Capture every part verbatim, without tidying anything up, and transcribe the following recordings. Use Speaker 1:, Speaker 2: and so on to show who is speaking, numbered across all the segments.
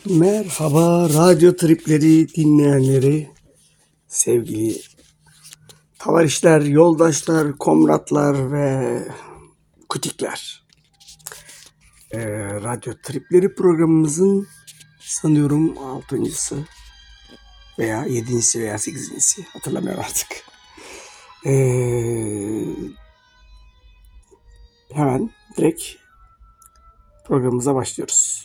Speaker 1: Merhaba radyo tripleri dinleyenleri, sevgili tavarişler, yoldaşlar, komratlar ve kutikler. Ee, radyo tripleri programımızın sanıyorum altıncısı veya yedincisi veya sekizincisi, hatırlamıyorum artık. Ee, hemen direkt programımıza başlıyoruz.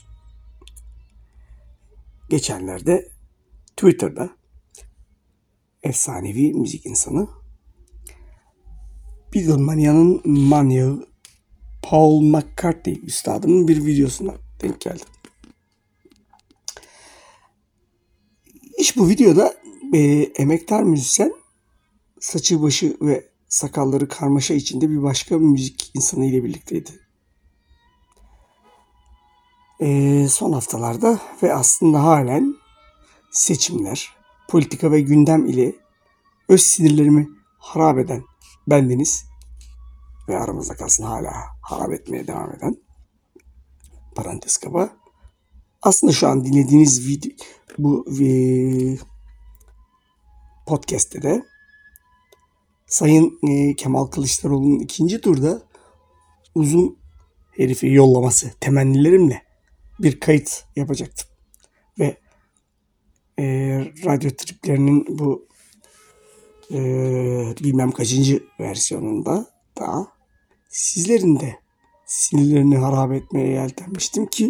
Speaker 1: Geçenlerde Twitter'da efsanevi müzik insanı, Beatlemania'nın manyağı Paul McCartney üstadımın bir videosuna denk geldim. İş bu videoda e, emektar müzisyen saçı başı ve sakalları karmaşa içinde bir başka müzik insanı ile birlikteydi. E, son haftalarda ve aslında halen seçimler, politika ve gündem ile öz sinirlerimi harap eden bendeniz ve aramızda kalsın hala harap etmeye devam eden parantez kaba. Aslında şu an dinlediğiniz video, bu e, podcast'te de Sayın e, Kemal Kılıçdaroğlu'nun ikinci turda uzun herifi yollaması temennilerimle bir kayıt yapacaktım. Ve e, radyo triplerinin bu e, bilmem kaçıncı versiyonunda da sizlerin de sinirlerini harap etmeye yeltenmiştim ki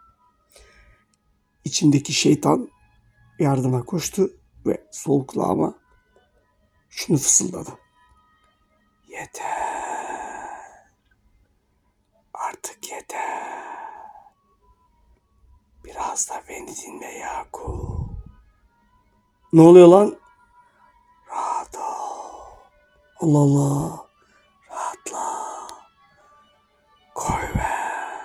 Speaker 1: içimdeki şeytan yardıma koştu ve sol kulağıma şunu fısıldadı. Yeter. Artık yeter. Biraz da beni dinle Yakup. Ne oluyor lan? Rahat ol. Allah Allah. Rahatla. Koy ver.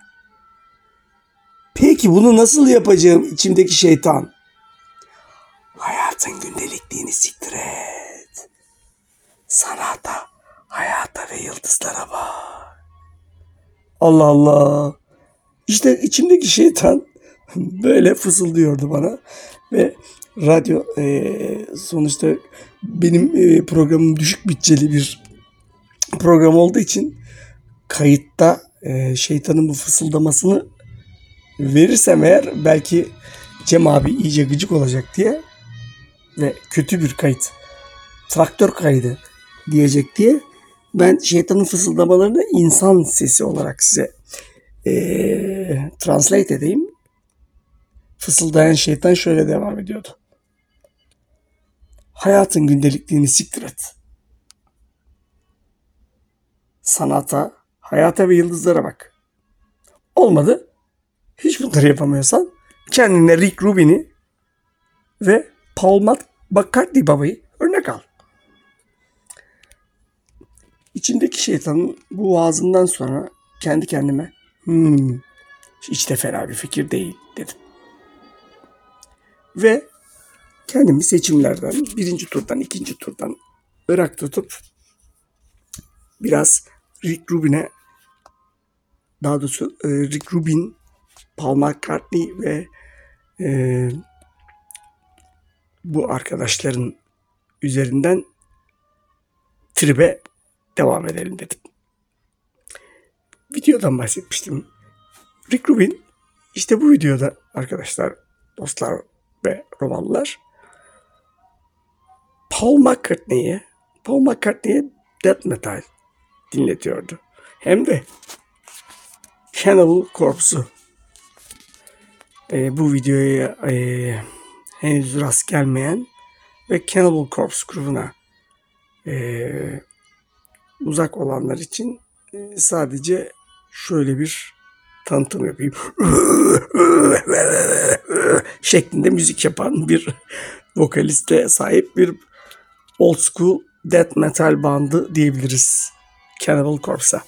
Speaker 1: Peki bunu nasıl yapacağım içimdeki şeytan? Hayatın gündelikliğini siktir et. Sanata, hayata ve yıldızlara bak. Allah Allah. İşte içimdeki şeytan böyle fısıldıyordu bana. Ve radyo e, sonuçta benim e, programım düşük bütçeli bir program olduğu için kayıtta e, şeytanın bu fısıldamasını verirsem eğer belki Cem abi iyice gıcık olacak diye ve kötü bir kayıt, traktör kaydı diyecek diye ben şeytanın fısıldamalarını insan sesi olarak size ee, translate edeyim. Fısıldayan şeytan şöyle devam ediyordu. Hayatın gündelikliğini siktir et. Sanata, hayata ve yıldızlara bak. Olmadı. Hiç bunları yapamıyorsan kendine Rick Rubin'i ve Paul McCartney babayı örnek al. İçimdeki şeytanın bu vaazından sonra kendi kendime hmm, hiç de fena bir fikir değil dedim. Ve kendimi seçimlerden, birinci turdan, ikinci turdan ırak tutup biraz Rick Rubin'e, daha doğrusu e, Rick Rubin, Paul McCartney ve e, bu arkadaşların üzerinden tribe devam edelim dedim. Videodan bahsetmiştim. Rick Rubin işte bu videoda arkadaşlar, dostlar ve romanlar Paul McCartney'e Paul McCartney'e death metal dinletiyordu. Hem de Cannibal Corpse'u. E, bu videoya e, henüz rast gelmeyen ve Cannibal Corpse grubuna e, uzak olanlar için e, sadece şöyle bir tanıtım yapayım. şeklinde müzik yapan bir vokaliste sahip bir old school death metal bandı diyebiliriz Cannibal Corpse'a.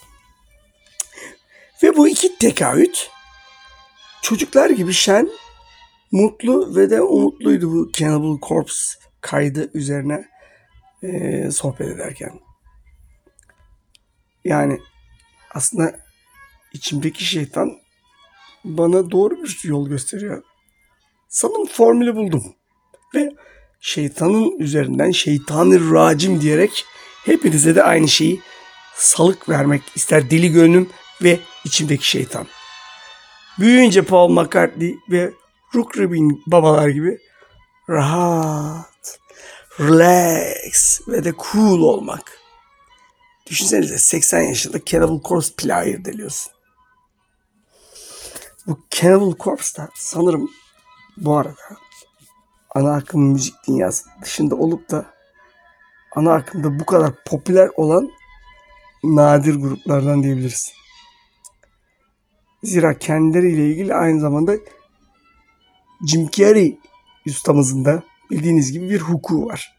Speaker 1: Ve bu iki tekahüt çocuklar gibi şen, mutlu ve de umutluydu bu Cannibal Corpse kaydı üzerine e, sohbet ederken. Yani aslında içimdeki şeytan bana doğru bir yol gösteriyor. Sanırım formülü buldum. Ve şeytanın üzerinden şeytanı racim diyerek hepinize de aynı şeyi salık vermek ister deli gönlüm ve içimdeki şeytan. Büyüyünce Paul McCartney ve Rick Rubin babalar gibi rahat, relax ve de cool olmak. Düşünsenize seksen yaşında Cannibal Corpse player deliyorsun. Bu Cannibal Corpse da sanırım bu arada ana akım müzik dünyası dışında olup da ana akımda bu kadar popüler olan nadir gruplardan diyebiliriz. Zira kendileriyle ilgili aynı zamanda Jim Carrey ustamızın da bildiğiniz gibi bir hukuku var.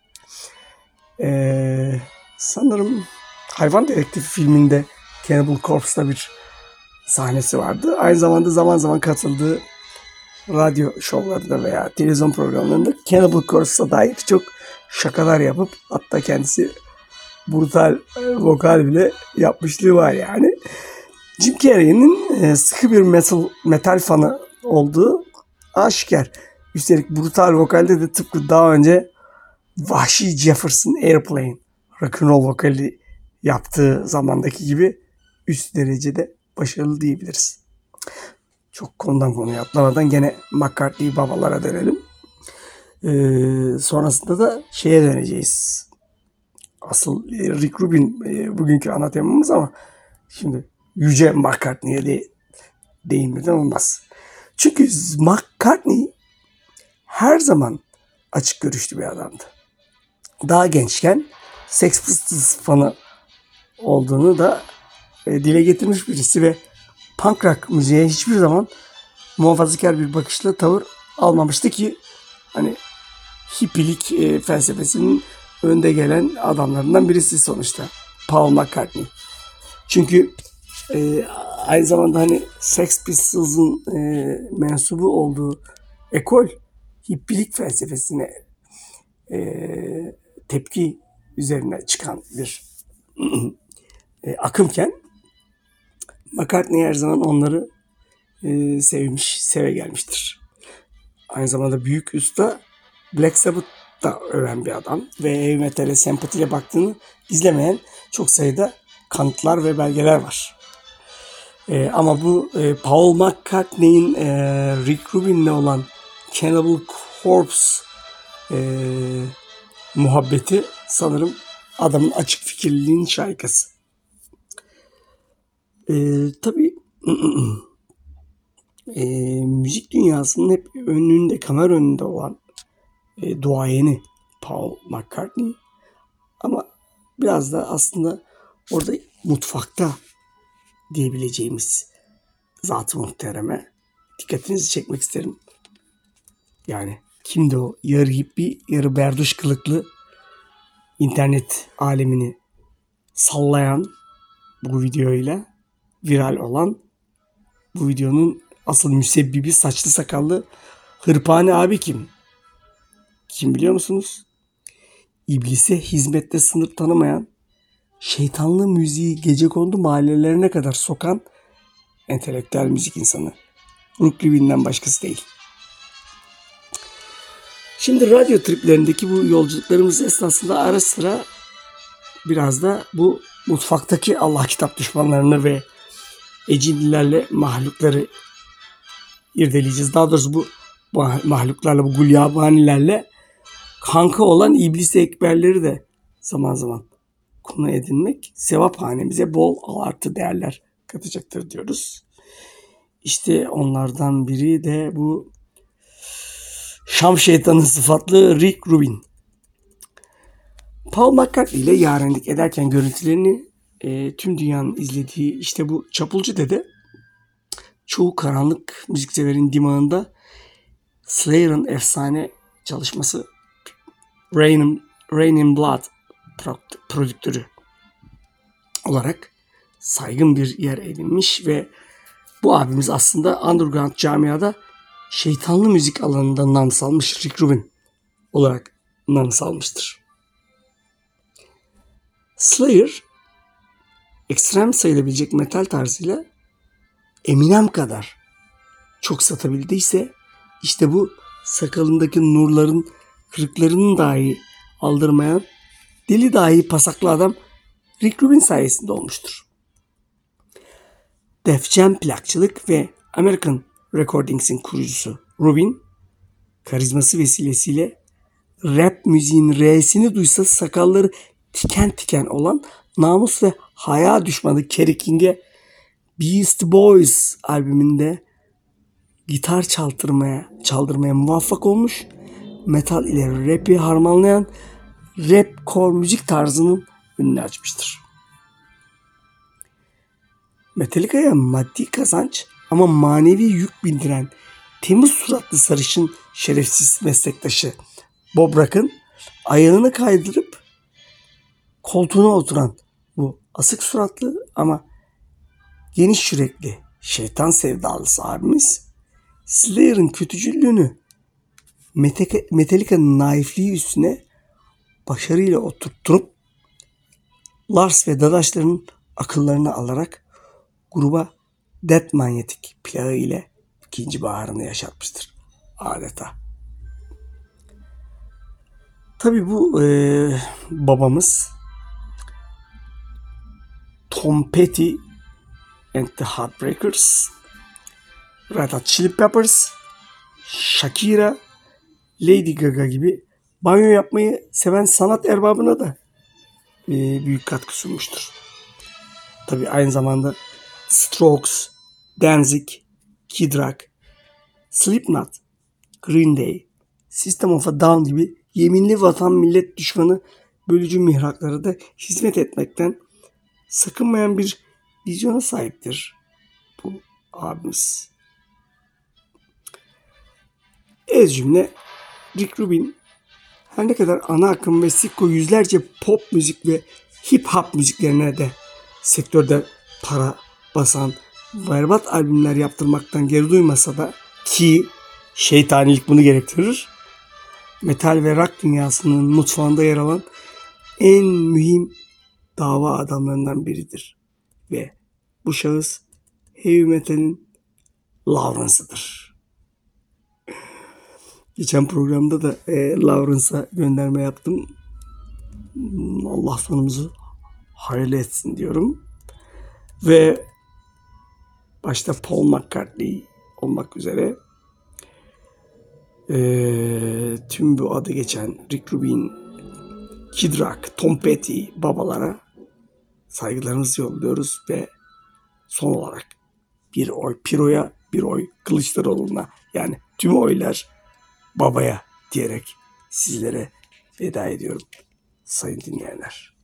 Speaker 1: Ee, sanırım Hayvan Dedektifi filminde Cannibal Corpse'da bir sahnesi vardı. Aynı zamanda zaman zaman katıldığı radyo şovlarında veya televizyon programlarında Cannibal Corpse'a dair çok şakalar yapıp hatta kendisi brutal vokal bile yapmışlığı var yani. Jim Carrey'nin sıkı bir metal, metal fanı olduğu aşikar. Üstelik brutal vokalde de tıpkı daha önce Vahşi Jefferson Airplane rock'n'roll vokali yaptığı zamandaki gibi üst derecede başarılı diyebiliriz. Çok konudan konuya atlamadan gene McCartney babalara dönelim. Ee, sonrasında da şeye döneceğiz. Asıl Rick Rubin e, bugünkü ana temamız ama şimdi Yüce McCartney'e de değinmeden olmaz. Çünkü McCartney her zaman açık görüşlü bir adamdı. Daha gençken Sex Pistols fanı olduğunu da e, dile getirmiş birisi ve punk rock müziğe hiçbir zaman muhafazakar bir bakışla tavır almamıştı ki hani hippilik e, felsefesinin önde gelen adamlarından birisi sonuçta Paul McCartney. Çünkü e, aynı zamanda hani Sex Pistols'ın e, mensubu olduğu ekol hippilik felsefesine e, tepki üzerine çıkan bir e, akımken McCartney her zaman onları e, sevmiş, seve gelmiştir. Aynı zamanda büyük usta Black Sabbath'ta öven bir adam ve heavy metal'e sempatiyle baktığını izlemeyen çok sayıda kanıtlar ve belgeler var. E, ama bu e, Paul McCartney'in e, Rick Rubin'le olan Cannibal Corpse e, muhabbeti sanırım adamın açık fikirliliğinin şahikası. E, tabii e, müzik dünyasının hep önünde, kamera önünde olan e, duayeni Paul McCartney. Ama biraz da aslında orada mutfakta diyebileceğimiz zat-ı muhtereme dikkatinizi çekmek isterim. Yani kimdi o? Yarı hippie, yarı berduş kılıklı internet alemini sallayan bu videoyla viral olan bu videonun asıl müsebbibi saçlı sakallı hırpani abi kim? Kim biliyor musunuz? İblise hizmette sınır tanımayan, şeytanlı müziği gecekondu mahallelerine kadar sokan entelektüel müzik insanı. Rick Rubin'den başkası değil. Şimdi radyo triplerindeki bu yolculuklarımız esnasında ara sıra biraz da bu mutfaktaki Allah kitap düşmanlarını ve ecinlilerle mahlukları irdeleyeceğiz. Daha doğrusu bu mahluklarla, bu gulyabanilerle kanka olan iblis ekberleri de zaman zaman konu edinmek sevap hanemize bol artı değerler katacaktır diyoruz. İşte onlardan biri de bu Şam şeytanı sıfatlı Rick Rubin. Paul McCartney ile yarenlik ederken görüntülerini e, tüm dünyanın izlediği işte bu çapulcu dede çoğu karanlık müzikseverin dimağında Slayer'ın efsane çalışması Rain in, Rain in Blood prodüktörü olarak saygın bir yer edinmiş ve bu abimiz aslında underground camiada şeytanlı müzik alanında nam salmış Rick Rubin olarak nam salmıştır. Slayer ekstrem sayılabilecek metal tarzıyla Eminem kadar çok satabildiyse işte bu sakalındaki nurların kırıklarını dahi aldırmayan deli dahi pasaklı adam Rick Rubin sayesinde olmuştur. Def Jam plakçılık ve American Recordings'in kurucusu Rubin, karizması vesilesiyle rap müziğin R'sini duysa sakalları tiken tiken olan namus ve haya düşmanı Kerry King'e Beastie Boys albümünde gitar çaldırmaya, çaldırmaya muvaffak olmuş, metal ile rap'i harmanlayan rapcore müzik tarzının önünü açmıştır. Metallica'ya maddi kazanç ama manevi yük bindiren temiz suratlı sarışın şerefsiz meslektaşı Bob Rock'ın ayağını kaydırıp koltuğuna oturan bu asık suratlı ama geniş yürekli şeytan sevdalısı abimiz Slayer'ın kötücüllüğünü Metallica'nın naifliği üstüne başarıyla oturtturup Lars ve dadaşlarının akıllarını alarak gruba Death Magnetic plağı ile ikinci baharını yaşatmıştır adeta. Tabii bu e, babamız Tom Petty and the Heartbreakers, Red Hot Chili Peppers, Shakira, Lady Gaga gibi banyo yapmayı seven sanat erbabına da e, büyük katkı sunmuştur. Tabii aynı zamanda Strokes, Danzig, Kid Rock, Slipknot, Green Day, System of a Down gibi yeminli vatan millet düşmanı bölücü mihraklara da hizmet etmekten sakınmayan bir vizyona sahiptir bu abimiz. Ez cümle Rick Rubin her ne kadar ana akım ve sicko yüzlerce pop müzik ve hip hop müziklerine de sektörde para basan berbat albümler yaptırmaktan geri duymasa da, ki şeytanilik bunu gerektirir, metal ve rock dünyasının mutfağında yer alan en mühim dava adamlarından biridir. Ve bu şahıs heavy metalin Lawrence'ıdır. Geçen programda da e, Lawrence'a gönderme yaptım. Allah sonumuzu hayırlı etsin diyorum. Ve başta Paul McCartney olmak üzere e, tüm bu adı geçen Rick Rubin, Kid Rock, Tom Petty babalara saygılarımızı yolluyoruz ve son olarak bir oy Piro'ya, bir oy Kılıçdaroğlu'na, yani tüm oylar babaya diyerek sizlere veda ediyorum sayın dinleyenler.